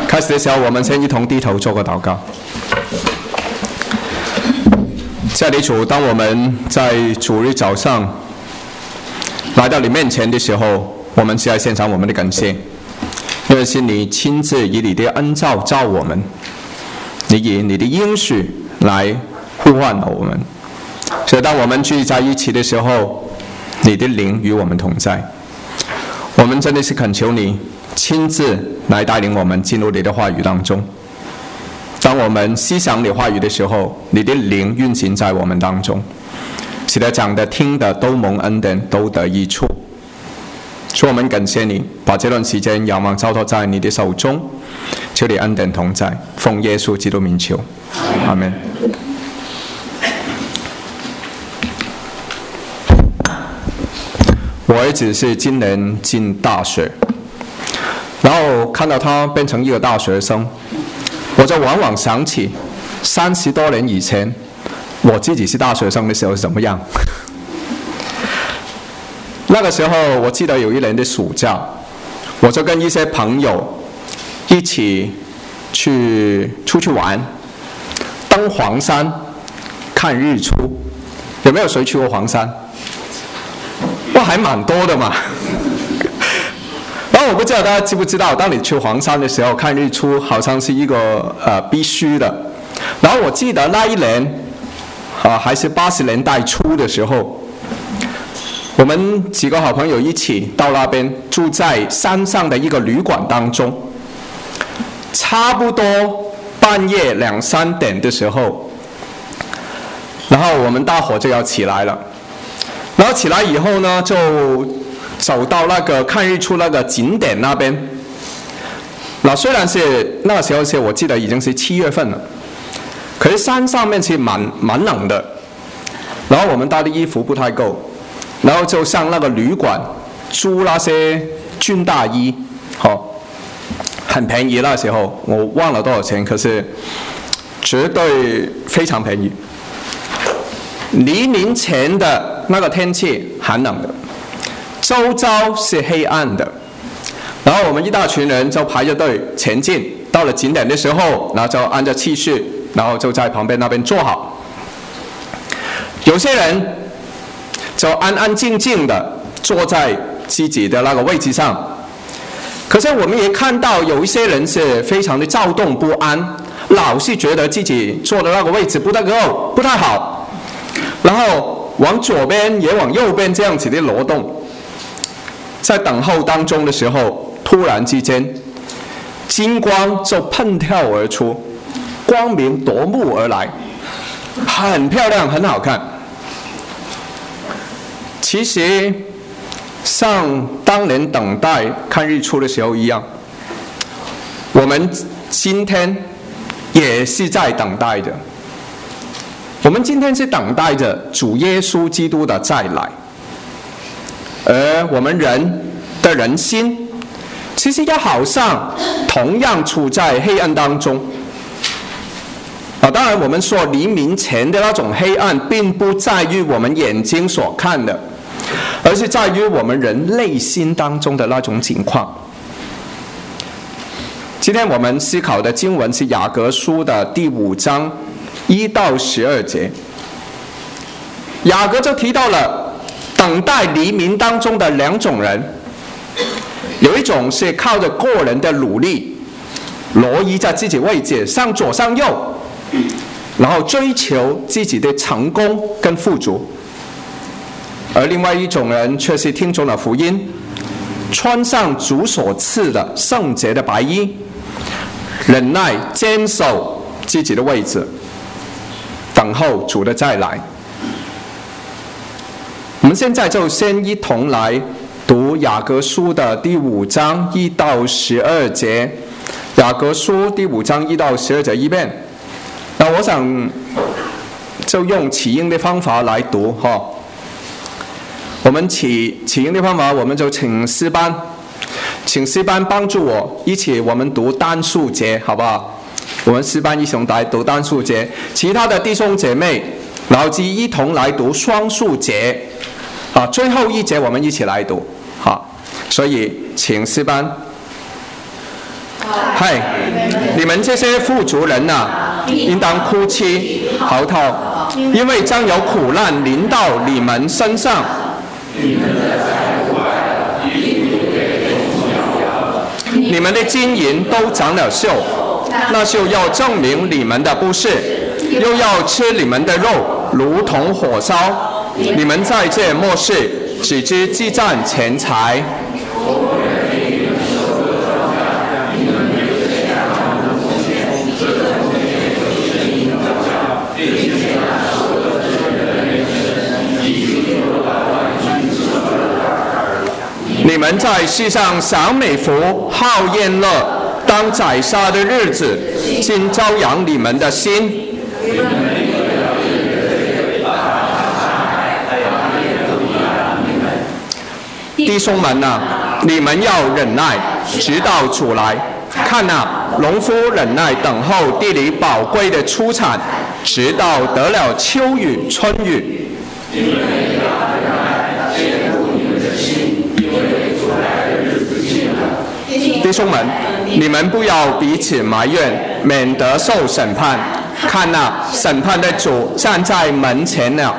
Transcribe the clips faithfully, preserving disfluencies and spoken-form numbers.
开始的时候，我们先一同低头做个祷告。亲爱的主，当我们在主日早上来到你面前的时候，我们是要献上我们的感谢，因为是你亲自以你的恩召召我们，你以你的应许来呼唤了我们，所以当我们聚在一起的时候，你的灵与我们同在。我们真的是恳求你亲自来带领我们进入你的话语当中。当我们思想你话语的时候，你的灵运行在我们当中，使得讲的听的都蒙恩典，都得益处。所以我们感谢你，把这段时间仰望交托在你的手中，求你恩典同在，奉耶稣基督名求，阿们。我儿子是今年进大学，然后看到他变成一个大学生，我就往往想起三十多年以前我自己是大学生的时候是怎么样。那个时候我记得有一年的暑假，我就跟一些朋友一起去出去玩，登黄山看日出。有没有谁去过黄山？哇，还蛮多的嘛。然后我不知道大家知不知道，当你去黄山的时候看日出，好像是一个呃必须的。然后我记得那一年啊、呃，还是八十年代初的时候，我们几个好朋友一起到那边，住在山上的一个旅馆当中。差不多半夜两三点的时候，然后我们大伙就要起来了。然后起来以后呢，就走到那个看日出那个景点那边。那虽然是那个时候是我记得已经是七月份了，可是山上面是蛮蛮冷的。然后我们带的衣服不太够，然后就上那个旅馆租那些军大衣，好、哦，很便宜那时候，我忘了多少钱，可是绝对非常便宜。黎明前的那个天气寒冷的，周遭是黑暗的，然后我们一大群人就排着队前进，到了景点的时候，然后就按照次序，然后就在旁边那边坐好。有些人就安安静静的坐在自己的那个位置上，可是我们也看到有一些人是非常的躁动不安，老是觉得自己坐的那个位置不太够，不太好。然后往左边也往右边这样子的挪动，在等候当中的时候，突然之间金光就喷跳而出，光明夺目而来，很漂亮很好看。其实像当年等待看日出的时候一样，我们今天也是在等待着。我们今天是等待着主耶稣基督的再来，而我们人的人心其实也好像同样处在黑暗当中啊。当然我们说黎明前的那种黑暗并不在于我们眼睛所看的，而是在于我们人内心当中的那种情况。今天我们思考的经文是雅各书的第五章一到十二节。雅各就提到了等待黎明当中的两种人，有一种是靠着个人的努力挪移在自己位置上左上右，然后追求自己的成功跟富足，而另外一种人却是听从了福音，穿上主所赐的圣洁的白衣，忍耐坚守自己的位置，等候主的再来。我们现在就先一同来读雅各书的第五章一到十二节。雅各书第五章一到十二节一遍。那我想就用起音的方法来读哈。我们起起音的方法，我们就请诗班，请诗班帮助我一起，我们读单数节，好不好？我们诗班一同来读单数节，其他的弟兄姐妹，然后就一同来读双数节。啊，最后一节我们一起来读，好，所以请诗班。 嗨，你们这些富足人呐、啊，应当哭泣嚎啕，因为将有苦难临到你们身上。你们的金银都长了锈，那就要证明你们的不是，又要吃你们的肉，如同火烧。你们在这末世，只知积攒钱财。你们在世上享美福，好宴乐，当宰杀的日子，竟照养你们的心。弟兄们啊，你们要忍耐，直到主来。看啊，农夫忍耐等候地里宝贵的出产，直到得了秋雨春雨。弟兄们，你们不要彼此埋怨，免得受审判。看啊，审判的主站在门前了。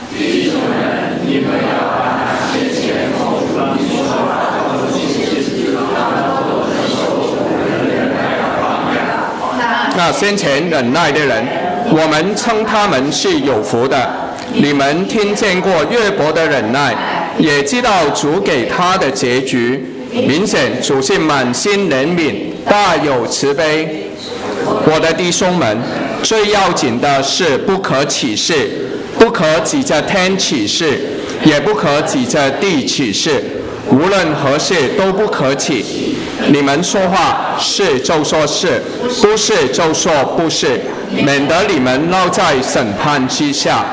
那先前忍耐的人，我们称他们是有福的。你们听见过约伯的忍耐，也知道主给他的结局。明显主是满心怜悯，大有慈悲。我的弟兄们，最要紧的是不可起誓，不可指着天起誓，也不可指着地起誓，无论何事都不可起。你们说话是就说是，不是就说不是，免得你们落在审判之下。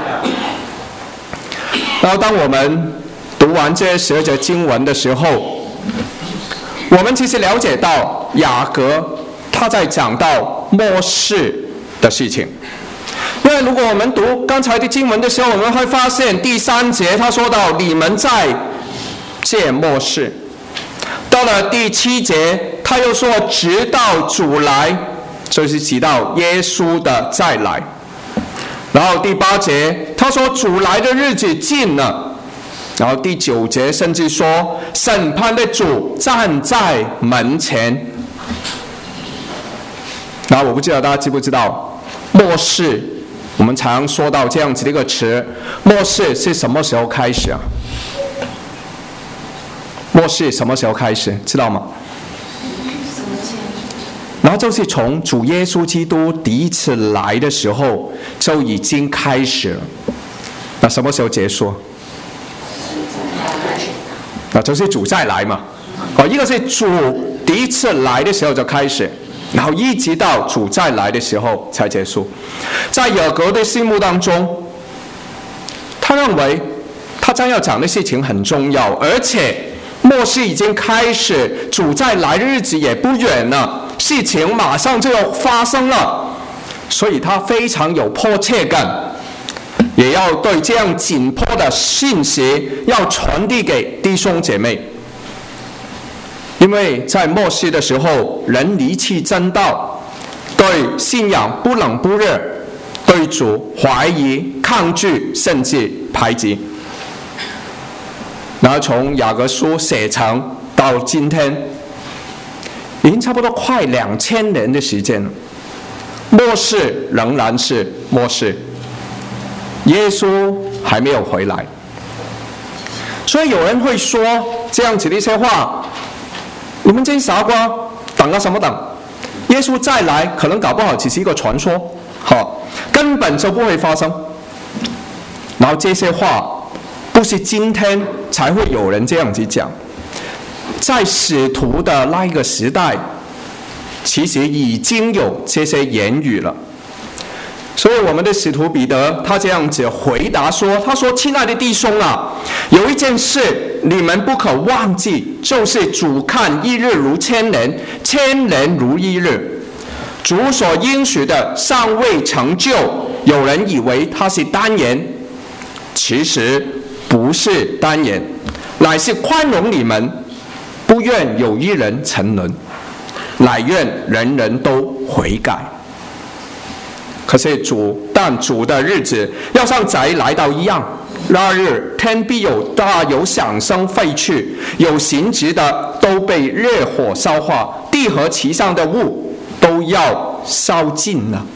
然后当我们读完这十二节经文的时候，我们其实了解到雅各他在讲到末世的事情。因为如果我们读刚才的经文的时候，我们会发现第三节他说到你们在这末世，到了第七节他又说直到主来，就是提到耶稣的再来。然后第八节他说主来的日子近了。然后第九节甚至说审判的主站在门前。然后我不知道大家知不知道末世，我们常说到这样子的一个词，末世是什么时候开始啊？末世什么时候开始知道吗？然后就是从主耶稣基督第一次来的时候就已经开始了。那什么时候结束？那就是主再来嘛。哦，一个是主第一次来的时候就开始，然后一直到主再来的时候才结束。在雅各的心目当中，他认为他将要讲的事情很重要，而且末世已经开始，主再来的日子也不远了，事情马上就要发生了，所以他非常有迫切感，也要对这样紧迫的信息要传递给弟兄姐妹。因为在末世的时候，人离弃真道，对信仰不冷不热，对主怀疑、抗拒，甚至排挤。然后从雅各书写成到今天，已经差不多快两千年的时间了，末世仍然是末世，耶稣还没有回来。所以有人会说这样子的一些话，你们这些傻瓜等啊什么等？耶稣再来可能搞不好只是一个传说，好，根本就不会发生。然后这些话不是今天才会有人这样子讲，在使徒的那一个时代，其实已经有这些言语了。所以我们的使徒彼得他这样子回答说，他说亲爱的弟兄啊，有一件事你们不可忘记，就是主看一日如千年，千年如一日。主所应许的尚未成就，有人以为他是单言，其实不是单言，乃是宽容你们，不愿有一人沉沦。 乃愿人人都悔改。可是主，但主的日子要像贼来到一样，那日天必有大有响声废去，有形质的都被烈火烧化，地和其上的物都要烧尽了。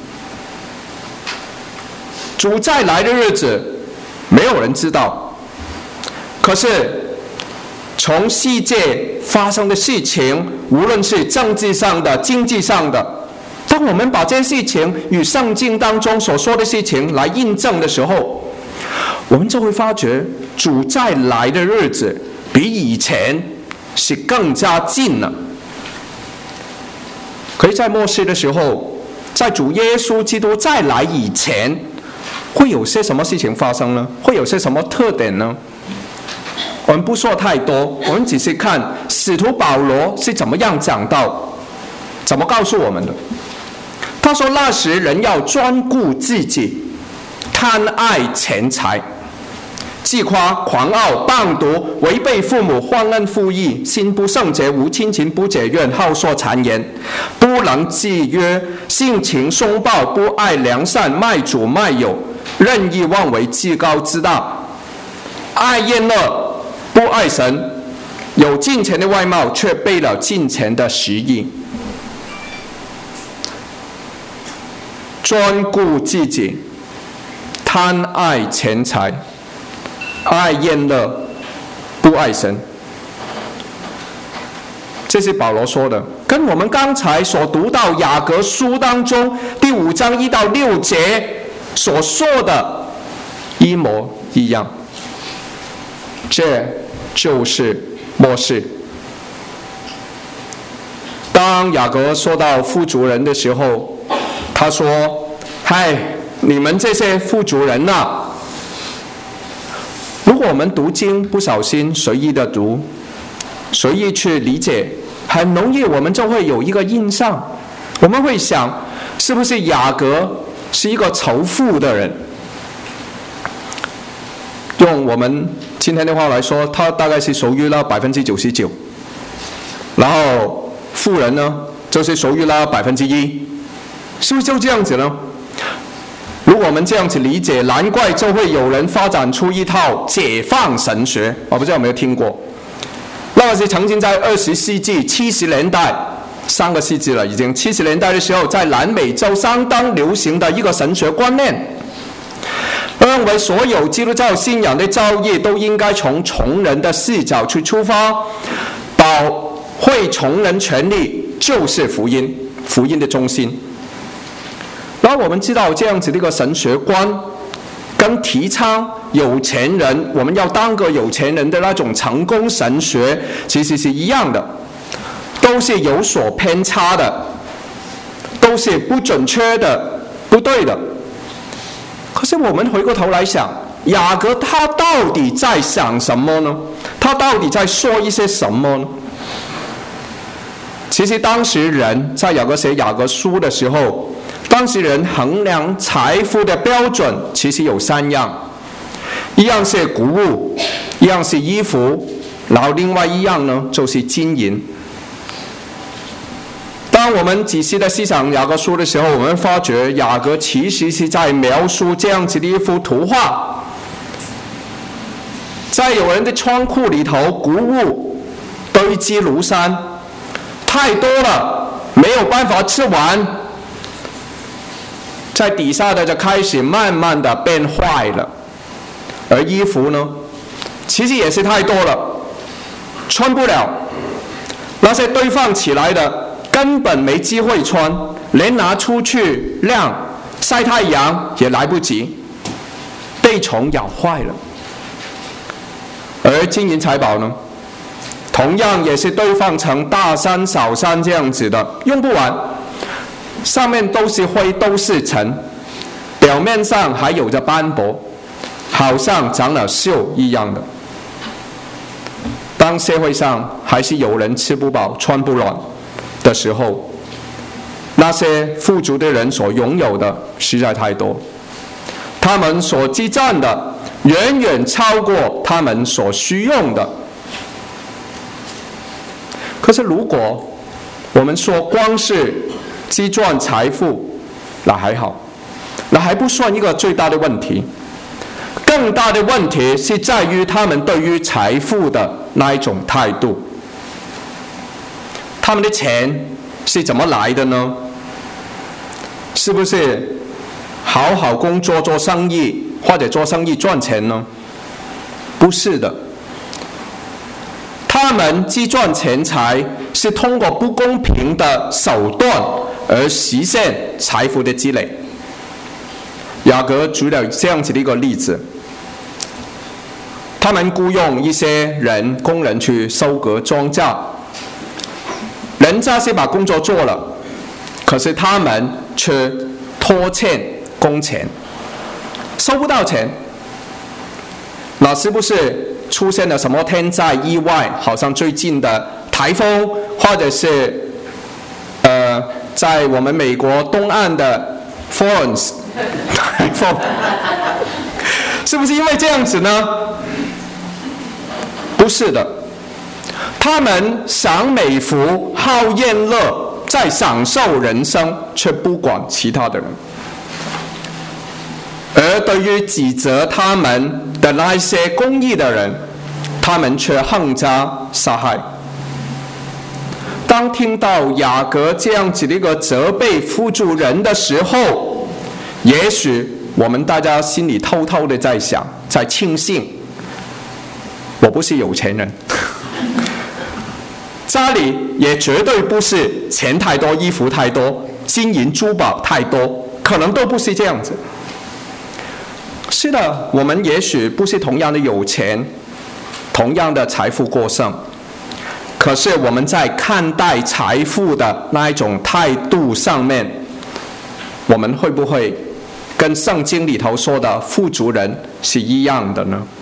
主再来的日子，没有人知道。可是从世界发生的事情，无论是政治上的、经济上的，当我们把这些事情与圣经当中所说的事情来印证的时候，我们就会发觉主再来的日子比以前是更加近了。可以在末世的时候，在主耶稣基督再来以前，会有些什么事情发生呢？会有些什么特点呢？我们不说太多，我们只是看使徒保罗是怎么样讲到，怎么告诉我们的。他说，那时人要专顾自己，贪爱钱财，自夸狂傲，棒毒，违背父母，忘恩负义，心不圣洁，无亲情，不解怨，好说谗言，不能制约，性情凶暴，不爱良善，卖主卖友，任意妄为，自高自大，爱厌乐，不爱神，有金钱的外貌，却背了金钱的实意。专顾自己，贪爱钱财，爱厌乐，不爱神。这是保罗说的，跟我们刚才所读到雅各书当中第五章一到六节所说的一模一样。这就是末世。当雅各说到富足人的时候，他说：嗨，你们这些富足人呐、啊，如果我们读经不小心随意的读，随意去理解，很容易我们就会有一个印象，我们会想，是不是雅各是一个仇富的人？用我们今天的话来说，他大概是属于了百分之九十九，然后富人呢，就是属于了百分之一。是不是就这样子呢？如果我们这样子理解，难怪就会有人发展出一套解放神学。我不知道有没有听过？那是曾经在二十世纪七十年代，上个世纪了已经，七十年代的时候，在南美洲相当流行的一个神学观念，认为所有基督教信仰的教义都应该从穷人的视角去出发，保卫穷人权利就是福音，福音的中心。然后我们知道这样子的一个神学观，跟提倡有钱人我们要当个有钱人的那种成功神学其实是一样的，都是有所偏差的，都是不准确的，不对的。可是我们回过头来想，雅各他到底在想什么呢？他到底在说一些什么呢？其实当时人在雅各写雅各书的时候，当时人衡量财富的标准其实有三样，一样是谷物，一样是衣服，然后另外一样呢就是金银。当我们仔细的思想雅各书的时候，我们发觉雅各其实是在描述这样子的一幅图画，在有人的仓库里头，谷物堆积如山，太多了，没有办法吃完，在底下的就开始慢慢的变坏了。而衣服呢，其实也是太多了，穿不了，那些堆放起来的根本没机会穿，连拿出去晾晒太阳也来不及，被虫咬坏了。而金银财宝呢，同样也是堆放成大山小山这样子的，用不完，上面都是灰都是尘，表面上还有着斑驳，好像长了锈一样的。当社会上还是有人吃不饱穿不暖的时候，那些富足的人所拥有的实在太多，他们所积攒的远远超过他们所需用的。可是如果我们说光是积赚财富，那还好，那还不算一个最大的问题。更大的问题是在于他们对于财富的那一种态度。他们的钱是怎么来的呢？是不是好好工作做生意，或者做生意赚钱呢？不是的。他们积赚钱财是通过不公平的手段而实现财富的积累。雅各举了这样子的一个例子，他们雇佣一些人工人去收割庄稼，人家是把工作做了，可是他们却拖欠工钱，收不到钱。那是不是出现了什么天灾意外？好像最近的台风，或者是呃，在我们美国东岸的 Florence 台风，是不是因为这样子呢？不是的，他们享美福、好宴乐，在享受人生，却不管其他的人。而对于指责他们的那些公义的人，他们却横加杀害。当听到雅各这样子的一个责备富足人的时候，也许我们大家心里偷偷的在想，在庆幸，我不是有钱人，家里也绝对不是钱太多、衣服太多、金银珠宝太多，可能都不是这样子。是的，我们也许不是同样的有钱，同样的财富过剩，可是我们在看待财富的那一种态度上面，我们会不会跟圣经里头说的富足人是一样的呢？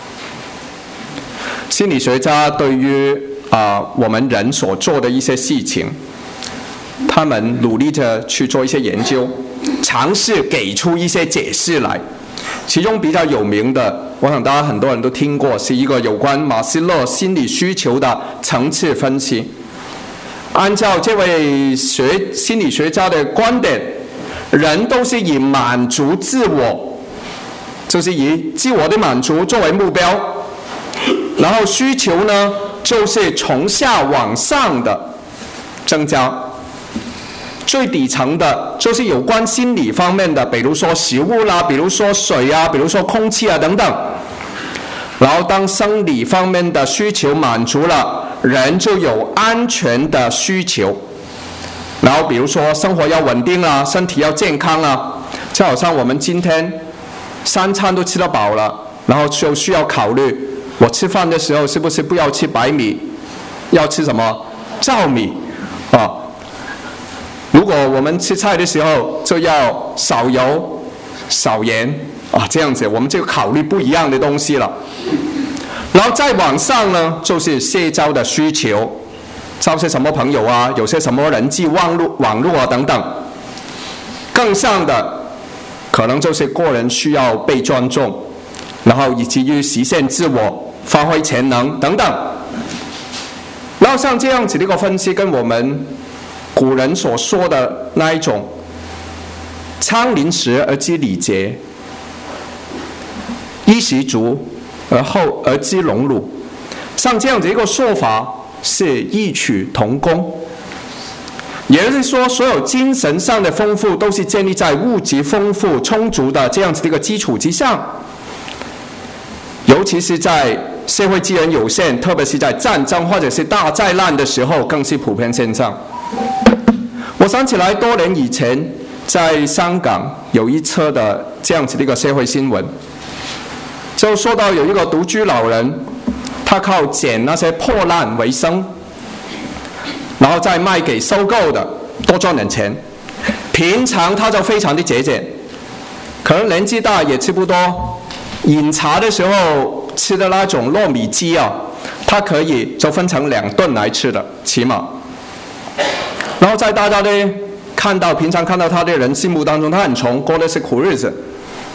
心理学家对于啊、呃、我们人所做的一些事情，他们努力着去做一些研究，尝试给出一些解释来。其中比较有名的，我想大家很多人都听过，是一个有关马斯洛心理需求的层次分析。按照这位学心理学家的观点，人都是以满足自我，就是以自我的满足作为目标，然后需求呢，就是从下往上的增加。最底层的就是有关心理方面的，比如说食物啦，比如说水啊，比如说空气啊等等。然后当生理方面的需求满足了，人就有安全的需求。然后比如说生活要稳定啦，身体要健康啦，就好像我们今天三餐都吃得饱了，然后就需要考虑，我吃饭的时候是不是不要吃白米，要吃什么糙米啊？如果我们吃菜的时候就要少油少盐啊，这样子我们就考虑不一样的东西了。然后再往上呢，就是社交的需求，交些什么朋友啊，有些什么人际网络网络啊等等。更上的可能就是个人需要被尊重，然后以至于实现自我、发挥潜能等等。然后像这样子的一个分析，跟我们古人所说的那一种仓廪实而知礼节，衣食足而后而知荣辱，像这样子一个说法是异曲同工。也就是说，所有精神上的丰富都是建立在物质丰富充足的这样子的一个基础之上，尤其是在社会资源有限，特别是在战争或者是大灾难的时候，更是普遍现象。我想起来多年以前在香港有一册的这样子的一个社会新闻，就说到有一个独居老人，他靠捡那些破烂为生，然后再卖给收购的，多赚点钱。平常他就非常的节俭，可能年纪大也吃不多，饮茶的时候吃的那种糯米鸡啊，他可以就分成两顿来吃的，起码。然后在大家呢看到平常看到他的人心目当中，他很穷，过的是苦日子。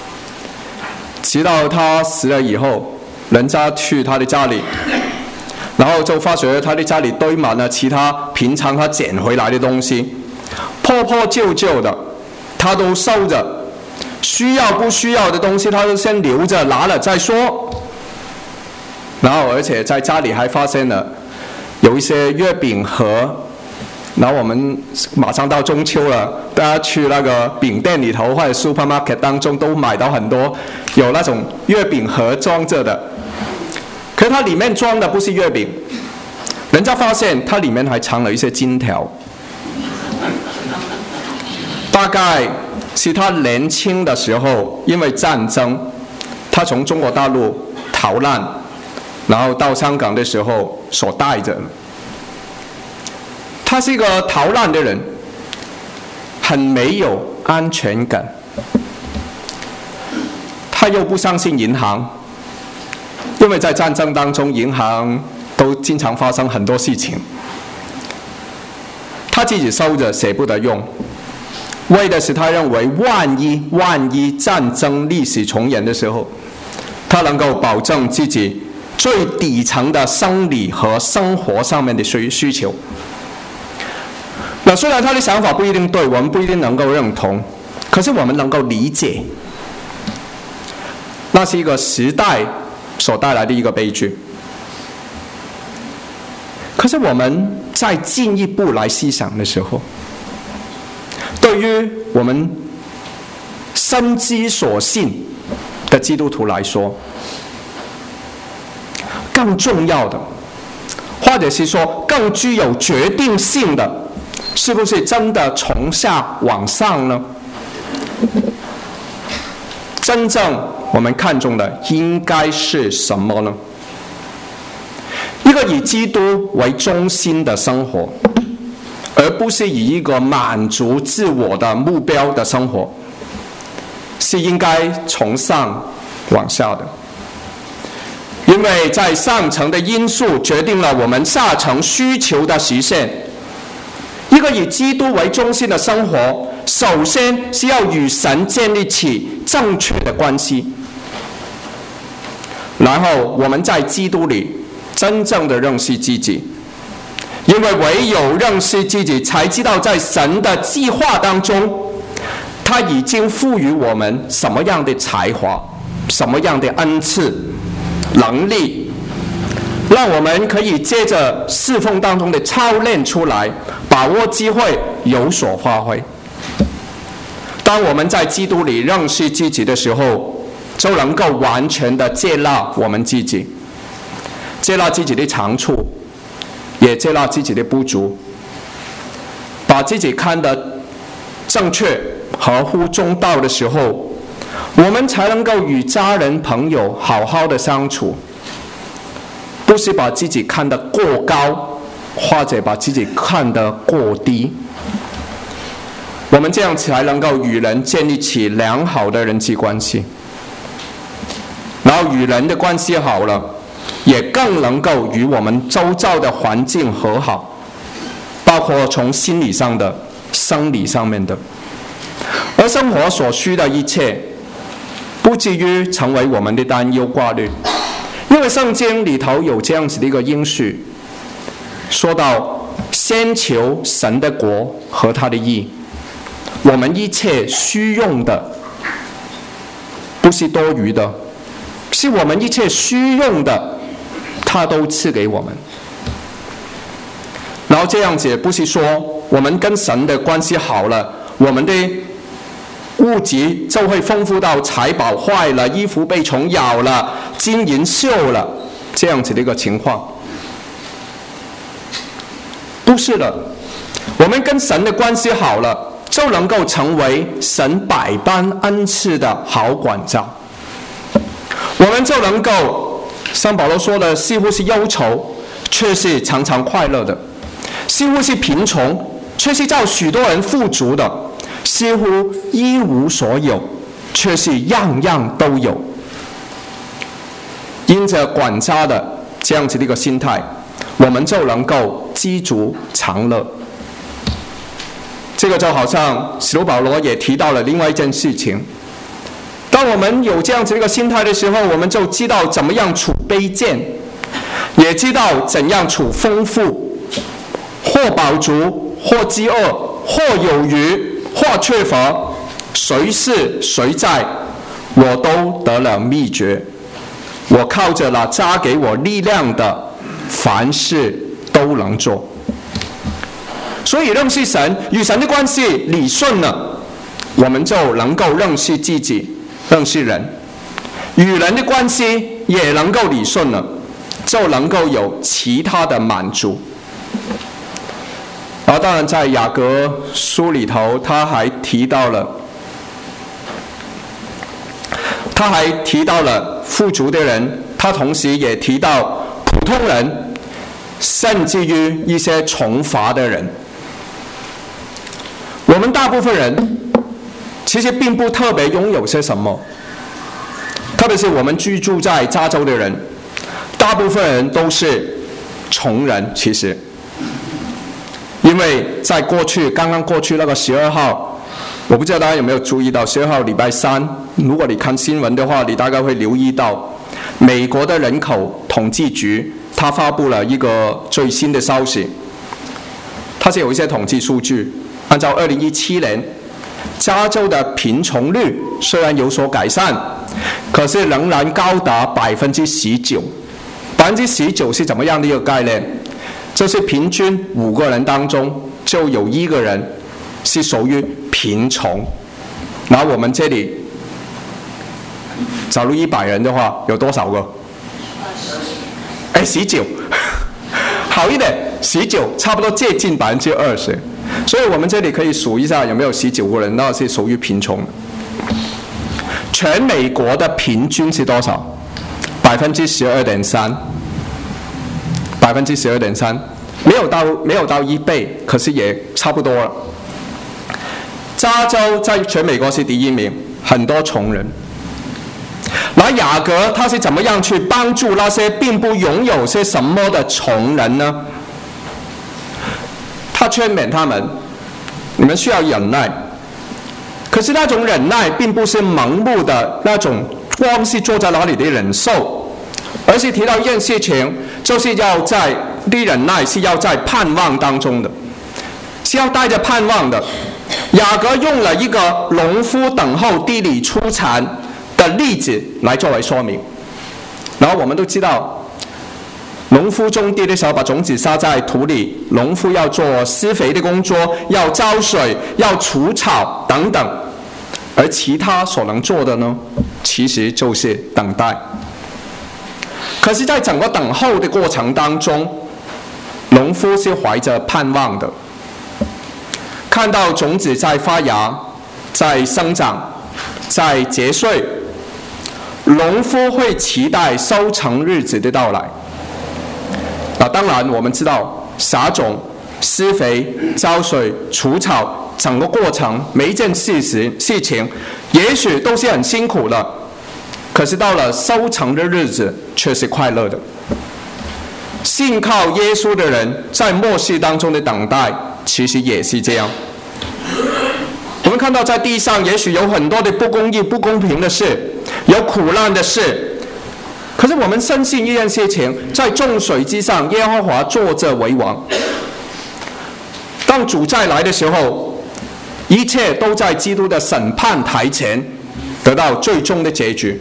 直到他死了以后，人家去他的家里， 然后就发觉他的家里堆满了其他平常他捡回来的东西，破破旧旧的他都收着，需要不需要的东西他都先留着，拿了再说。然后而且在家里还发现了有一些月饼盒，然后我们马上到中秋了，大家去那个饼店里头或者 supermarket 当中都买到很多有那种月饼盒装着的，可是它里面装的不是月饼，人家发现它里面还藏了一些金条，大概是他年轻的时候因为战争，他从中国大陆逃难，然后到香港的时候所带着。他是一个逃难的人，很没有安全感，他又不相信银行，因为在战争当中银行都经常发生很多事情，他自己收着舍不得用，为的是他认为万一万一战争历史重演的时候，他能够保证自己最底层的生理和生活上面的需需求。那虽然他的想法不一定对，我们不一定能够认同，可是我们能够理解，那是一个时代所带来的一个悲剧。可是我们再进一步来思想的时候，对于我们深知所信的基督徒来说，更重要的，或者是说更具有决定性的，是不是真的从下往上呢？真正我们看重的应该是什么呢？一个以基督为中心的生活，而不是以一个满足自我的目标的生活，是应该从上往下的。因为在上层的因素决定了我们下层需求的实现。一个以基督为中心的生活，首先是要与神建立起正确的关系，然后我们在基督里真正的认识自己，因为唯有认识自己，才知道在神的计划当中，他已经赋予我们什么样的才华，什么样的恩赐能力，让我们可以借着侍奉当中的操练出来，把握机会有所发挥。当我们在基督里认识自己的时候，就能够完全的接纳我们自己，接纳自己的长处，也接纳自己的不足，把自己看得正确合乎中道的时候，我们才能够与家人朋友好好的相处，不是把自己看得过高，或者把自己看得过低。我们这样才能够与人建立起良好的人际关系，然后与人的关系好了，也更能够与我们周遭的环境和好，包括从心理上的、生理上面的。而生活所需的一切，不至于成为我们的担忧挂虑，因为圣经里头有这样子的一个应许，说到先求神的国和他的义，我们一切需用的不是多余的，是我们一切需用的他都赐给我们。然后这样子不是说我们跟神的关系好了，我们的物质就会丰富到财宝坏了，衣服被虫咬了，金银锈了，这样子的一个情况。不是的，我们跟神的关系好了，就能够成为神百般恩赐的好管教。我们就能够，像保罗说的，似乎是忧愁，却是常常快乐的；似乎是贫穷，却是叫许多人富足的；似乎一无所有，却是样样都有。因着管家的这样子的一个心态，我们就能够知足常乐。这个就好像使徒保罗也提到了另外一件事情，当我们有这样子一个心态的时候，我们就知道怎么样处卑贱，也也知道怎样处丰富，或饱足，或饥饿，或有余，或缺乏，谁是谁在，我都得了秘诀。我靠着那加给我力量的，凡事都能做。所以认识神，与神的关系理顺了，我们就能够认识自己，认识人，与人的关系也能够理顺了，就能够有其他的满足。然后当然在雅各书里头，他还提到了他还提到了富足的人，他同时也提到普通人，甚至于一些穷乏的人。我们大部分人其实并不特别拥有些什么，特别是我们居住在加州的人，大部分人都是穷人。其实因为在过去刚刚过去那个十二号，我不知道大家有没有注意到，十二号礼拜三，如果你看新闻的话，你大概会留意到美国的人口统计局他发布了一个最新的消息，它是有一些统计数据。按照二零一七年加州的贫穷率虽然有所改善，可是仍然高达百分之十九。百分之十九是怎么样的一个概念？就是平均五个人当中就有一个人是属于贫穷。然后我们这里假如一百人的话，有多少个？哎，十九，好一点，十九，差不多接近百分之二十。所以我们这里可以数一下有没有十九个人，那是属于贫穷。全美国的平均是多少？百分之十二点三，百分之十二点三，没有到没有到一倍，可是也差不多了。加州在全美国是第一名，很多穷人。那雅各他是怎么样去帮助那些并不拥有些什么的穷人呢？他劝勉他们，你们需要忍耐。可是那种忍耐并不是盲目的那种光是坐在那里的忍受，而是提到一件事情，就是要在的忍耐是要在盼望当中的，是要带着盼望的。雅各用了一个农夫等候地里出产的例子来作为说明。然后我们都知道，农夫种地的时候把种子撒在土里，农夫要做施肥的工作，要浇水，要除草等等，而其他所能做的呢，其实就是等待。可是在整个等候的过程当中，农夫是怀着盼望的，看到种子在发芽，在生长，在结穗，农夫会期待收成日子的到来。啊，当然我们知道撒种、施肥、浇水、除草，整个过程每一件事情事情也许都是很辛苦的，可是到了收成的日子却是快乐的。信靠耶稣的人在末世当中的等待其实也是这样。我们看到在地上也许有很多的不公义、不公平的事，有苦难的事，可是我们深信一件事情，在众水之上耶和华坐着为王。当主再来的时候，一切都在基督的审判台前得到最终的结局。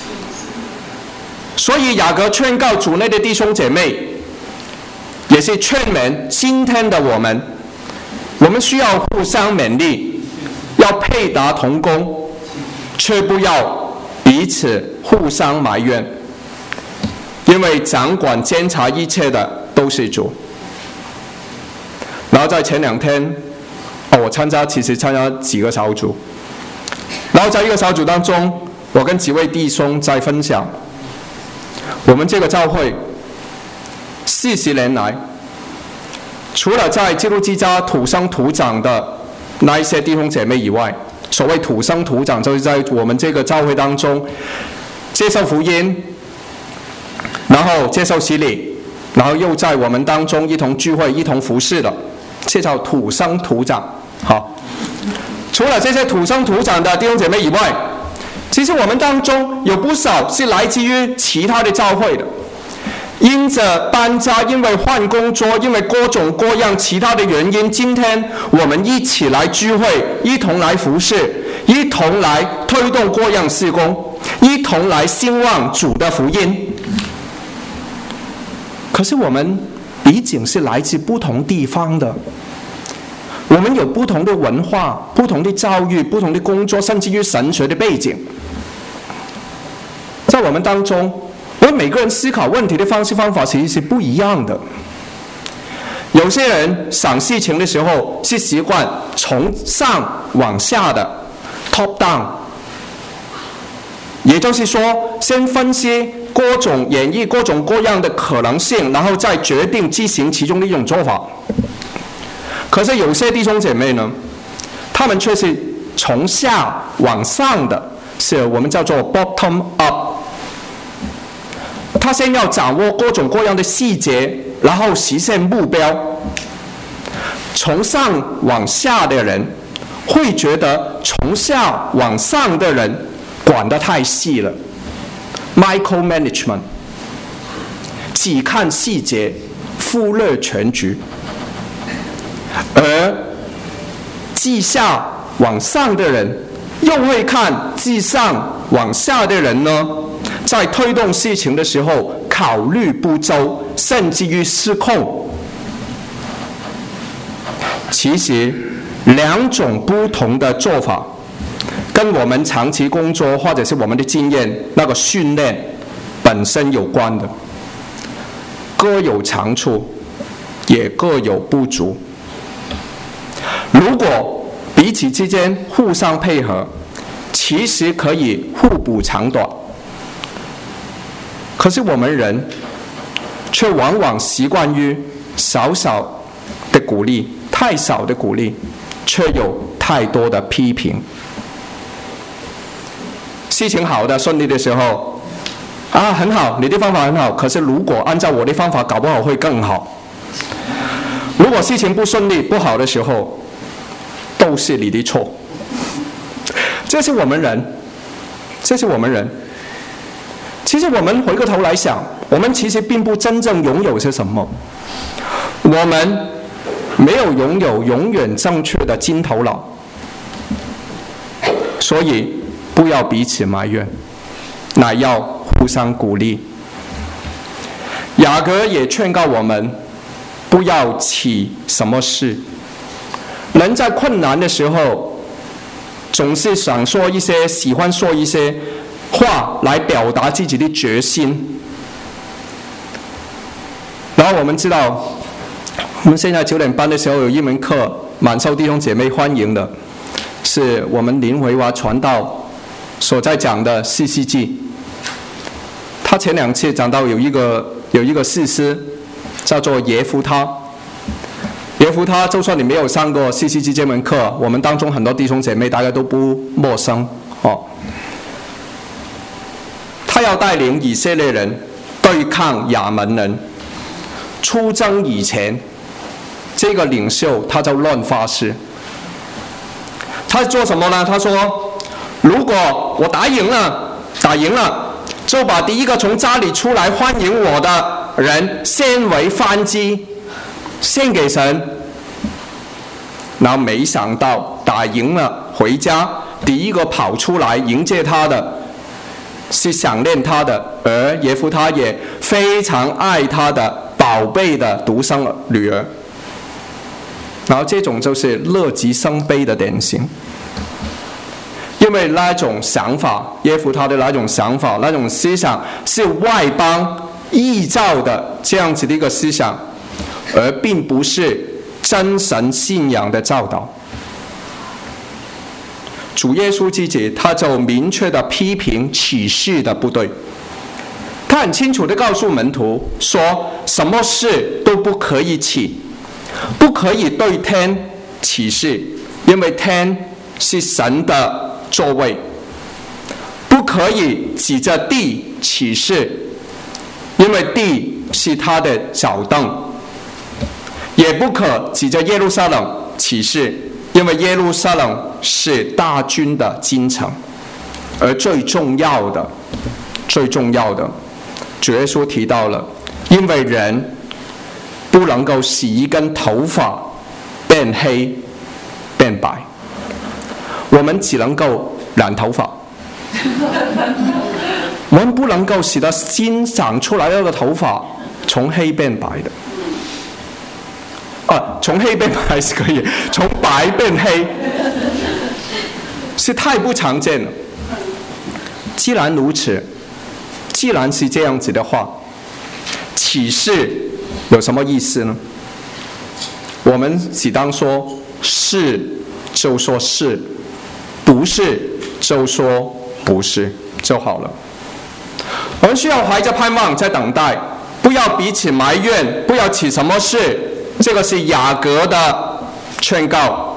所以雅各劝告主内的弟兄姐妹，也是劝勉今天的我们，我们需要互相勉励，要配搭同工，却不要彼此互相埋怨，因为掌管监察一切的都是主。然后在前两天，哦，我参加其实参加几个小组，然后在一个小组当中，我跟几位弟兄在分享，我们这个教会四十年来，除了在基督之家土生土长的那一些弟兄姐妹以外，所谓土生土长，就是在我们这个教会当中接受福音，然后接受洗礼，然后又在我们当中一同聚会、一同服侍的，这叫土生土长。好，除了这些土生土长的弟兄姐妹以外，其实我们当中有不少是来自于其他的教会的， 因着搬家，因为换工作，因为各种各样其他的原因，今天我们一起来聚会，一同来服侍，一同来推动各样事工，一同来兴旺主的福音。可是我们毕竟是来自不同地方的，我们有不同的文化、不同的教育、不同的工作，甚至于神学的背景。在我们当中，我们每个人思考问题的方式方法其实是不一样的。有些人想事情的时候是习惯从上往下的 top down， 也就是说先分析各种演绎各种各样的可能性，然后再决定执行其中的一种做法。可是有些弟兄姐妹呢，他们却是从下往上的，是我们叫做 bottom up。他先要掌握各种各样的细节，然后实现目标。从上往下的人会觉得从下往上的人管得太细了 ，micromanagement， 只看细节，忽略全局。而自下往上的人又会看自上往下的人呢，在推动事情的时候考虑不周，甚至于失控。其实两种不同的做法跟我们长期工作或者是我们的经验那个训练本身有关的，各有长处，也各有不足。如果彼此之间互相配合，其实可以互补长短。可是我们人却往往习惯于少少的鼓励，太少的鼓励，却有太多的批评。事情好的顺利的时候，啊，很好，你的方法很好，可是如果按照我的方法，搞不好会更好。如果事情不顺利不好的时候，都是你的错。这是我们人，这是我们人。其实我们回过头来想，我们其实并不真正拥有些什么，我们没有拥有永远正确的金头脑，所以不要彼此埋怨，乃要互相鼓励。雅各也劝告我们，不要起什么事。人在困难的时候，总是想说一些，喜欢说一些话来表达自己的决心。然后我们知道，我们现在九点半的时候有一门课，蛮受弟兄姐妹欢迎的，是我们林维华传道所在讲的士师记。他前两次讲到有一个有一个士师叫做耶夫他。耶夫他，就算你没有上过士师记这门课，我们当中很多弟兄姐妹大家都不陌生哦。他要带领以色列人对抗亚门人。出征以前，这个领袖他就乱发誓。他做什么呢？他说：“如果我打赢了，打赢了，就把第一个从家里出来欢迎我的人献为燔祭，献给神。”然后没想到打赢了回家，第一个跑出来迎接他的是想念他的儿耶夫他，也非常爱他的宝贝的独生女儿。然后这种就是乐极生悲的典型。因为那种想法，耶夫他的那种想法，那种思想是外邦臆造的这样子的一个思想，而并不是真神信仰的教导。主耶稣自己他就明确的批评启示的不对，他很清楚的告诉门徒说，什么事都不可以起，不可以对天启示，因为天是神的座位，不可以指着地启示，因为地是他的脚凳，也不可指着耶路撒冷启示，因为耶路撒冷是大军的京城。而最重要的最重要的主耶稣提到了因为人不能够洗一根头发变黑变白，我们只能够染头发，我们不能够使得新长出来的头发从黑变白的。啊，从黑变白是可以，从白变黑是太不常见了。既然如此，既然是这样子的话，启示有什么意思呢？我们只当说是就说是，不是就说不是就好了。我们需要怀着盼望在等待，不要彼此埋怨，不要起什么事。这个是雅各的劝告。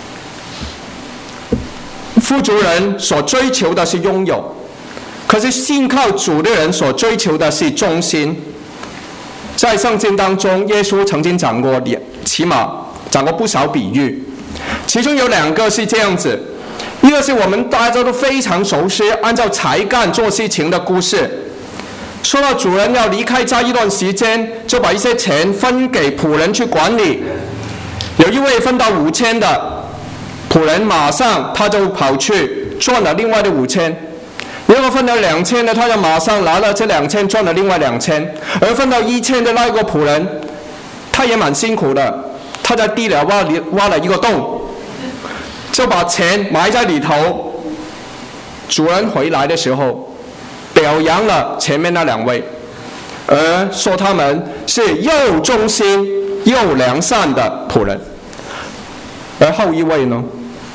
富足人所追求的是拥有，可是信靠主的人所追求的是忠心。在圣经当中，耶稣曾经讲过，起码讲过不少比喻，其中有两个是这样子，一个是我们大家都非常熟悉，按照才干做事情的故事。说到主人要离开家一段时间，就把一些钱分给仆人去管理。有一位分到五千的仆人，马上他就跑去赚了另外的五千；如果分到两千的，他就马上拿了这两千赚了另外两千。而分到一千的那一个仆人，他也蛮辛苦的，他在地里挖里挖了一个洞，就把钱埋在里头。主人回来的时候，表扬了前面那两位，而说他们是又忠心又良善的仆人。而后一位呢，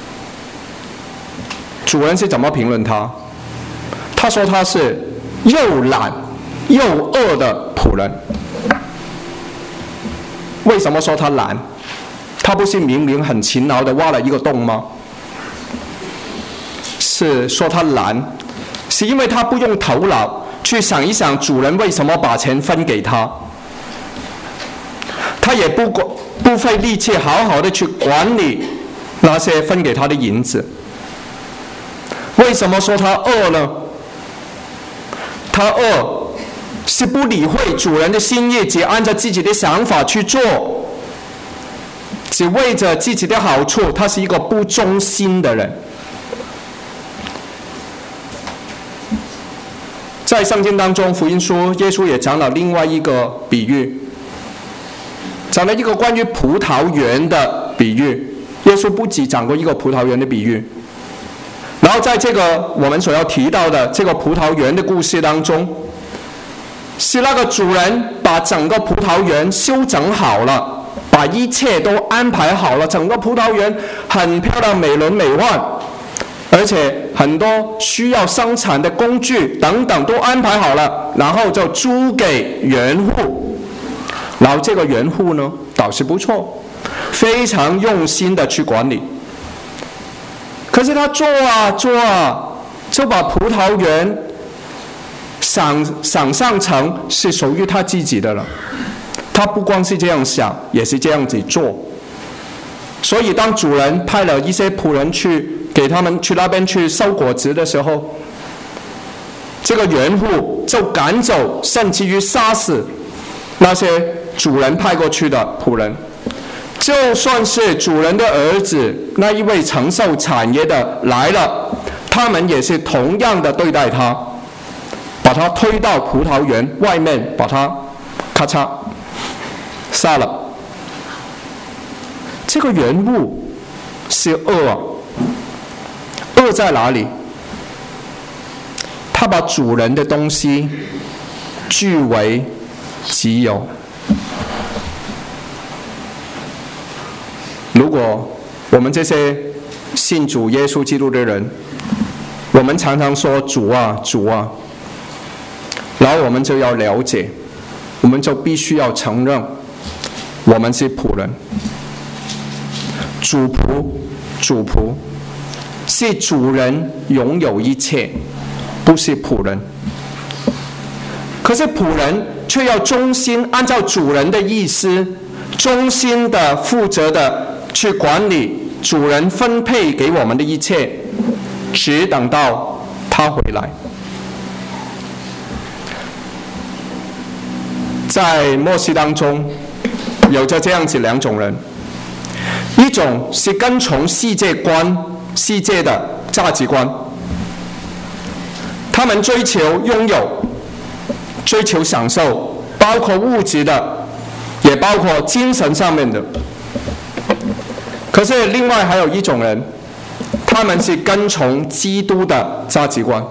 主人是怎么评论他？他说他是又懒又恶的仆人。为什么说他懒？他不是明明很勤劳的挖了一个洞吗？是说他懒，是因为他不用头脑去想一想主人为什么把钱分给他，他也不不费力气好好的去管理那些分给他的银子。为什么说他恶呢？他恶是不理会主人的心意，只按照自己的想法去做，只为着自己的好处，他是一个不忠心的人。在圣经当中，福音书耶稣也讲了另外一个比喻，讲了一个关于葡萄园的比喻。耶稣不只讲过一个葡萄园的比喻，然后在这个我们所要提到的这个葡萄园的故事当中，是那个主人把整个葡萄园修整好了，把一切都安排好了，整个葡萄园很漂亮，美轮美奂，而且很多需要生产的工具等等都安排好了，然后就租给园户。然后这个园户呢倒是不错，非常用心的去管理。可是他做啊做啊，就把葡萄园想想象成是属于他自己的了。他不光是这样想，也是这样子做。所以当主人派了一些仆人去给他们去那边去收果子的时候，这个园户就赶走，甚至于杀死那些主人派过去的仆人。就算是主人的儿子那一位承受产业的来了，他们也是同样的对待他，把他推到葡萄园外面，把他咔嚓杀了。这个园户是恶啊，恶在哪里？他把主人的东西据为己有。如果我们这些信主耶稣基督的人，我们常常说主啊主啊，然后我们就要了解，我们就必须要承认我们是仆人。主仆主仆是主人拥有一切，不是仆人。可是仆人却要忠心按照主人的意思，忠心的负责的去管理主人分配给我们的一切，只等到他回来。 在末世当中，有着这样子两种人，一种是跟从世界观、世界的价值观，他们追求拥有，追求享受，包括物质的，也包括精神上面的。可是另外还有一种人，他们是跟从基督的价值观，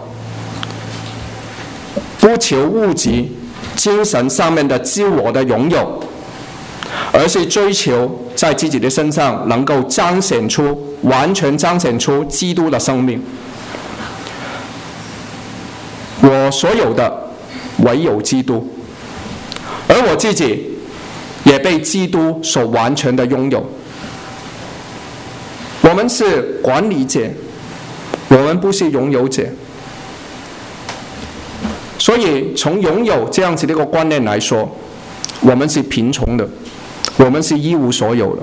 不求物质、精神上面的自我的拥有，而是追求在自己的身上能够彰显出、完全彰显出基督的生命。我所有的唯有基督，而我自己也被基督所完全的拥有。我们是管理者，我们不是拥有者。所以从拥有这样子的一个观念来说，我们是贫穷的，我们是一无所有的。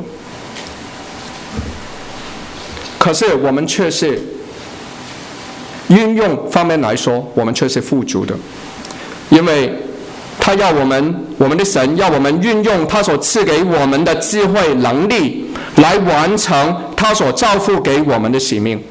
可是我们却是运用方面来说，我们却是富足的，因为他要我们，我们的神要我们运用他所赐给我们的智慧能力，来完成他所照付给我们的使命。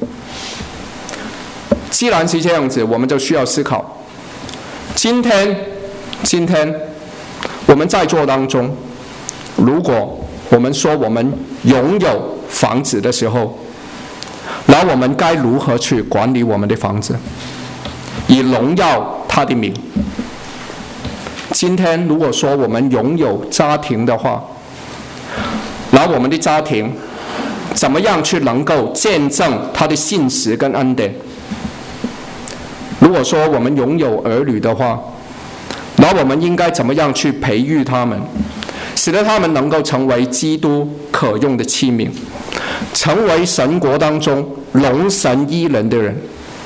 既然是这样子，我们就需要思考，今天今天我们在座当中，如果我们说我们拥有房子的时候，那我们该如何去管理我们的房子，以荣耀他的名？今天如果说我们拥有家庭的话，那我们的家庭怎么样去能够见证他的信实跟恩典？如果说我们拥有儿女的话，那我们应该怎么样去培育他们，使得他们能够成为基督可用的器皿，成为神国当中荣神益人的人？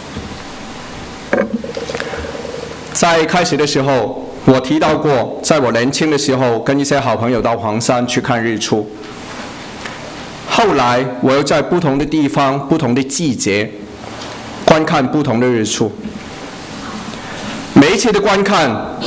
在开始的时候，我提到过，在我年轻的时候跟一些好朋友到黄山去看日出，后来我又在不同的地方、不同的季节观看不同的日出。每一次的观看，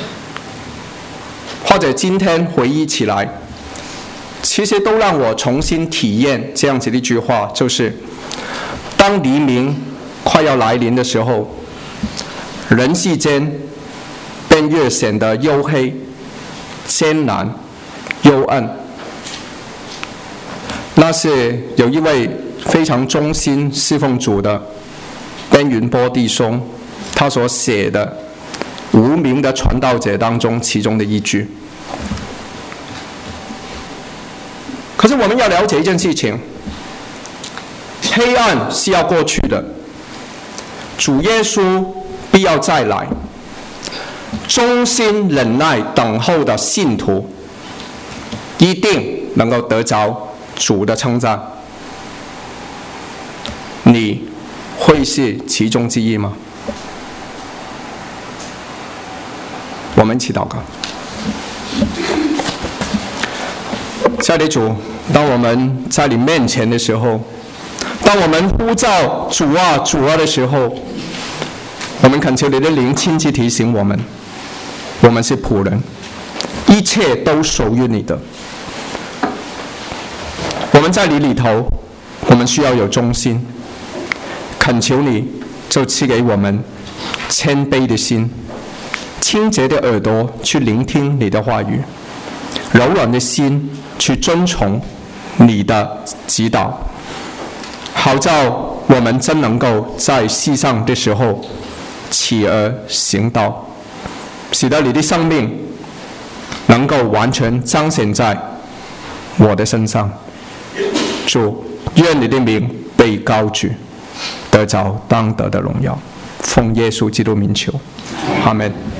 或者今天回忆起来，其实都让我重新体验这样子的一句话，就是当黎明快要来临的时候，人世间便越显得黝黑、艰难、幽暗。那是有一位非常忠心侍奉主的边云波弟兄，他所写的《无名的传道者》当中其中的一句。可是我们要了解一件事情，黑暗是要过去的，主耶稣必要再来，忠心忍耐等候的信徒一定能够得着主的称赞。你会是其中之一吗？我们一起祷告。亲爱的主，当我们在你面前的时候，当我们呼叫主啊主啊的时候，我们恳求你的灵亲自提醒我们，我们是仆人，一切都属于你的。我们在你里头，我们需要有忠心，恳求你就赐给我们谦卑的心，清洁的耳朵去聆听你的话语，柔软的心去遵从你的指导，好叫我们真能够在世上的时候起而行道，使得你的生命能够完全彰显在我的身上。主，愿你的名被高举，得着当得的荣耀，奉耶稣基督名求，阿们。